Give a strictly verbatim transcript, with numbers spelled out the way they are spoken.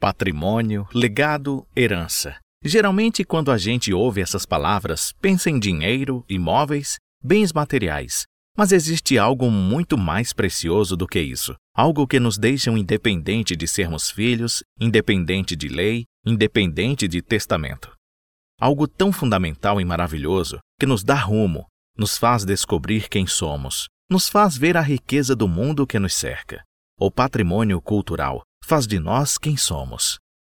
patrimônio, legado, herança. Geralmente, quando a gente ouve essas palavras, pensa em dinheiro, imóveis, bens materiais. Mas existe algo muito mais precioso do que isso. Algo que nos deixa independente de sermos filhos, independente de lei, independente de testamento. Algo tão fundamental e maravilhoso que nos dá rumo, nos faz descobrir quem somos, nos faz ver a riqueza do mundo que nos cerca. O patrimônio cultural faz de nós quem somos.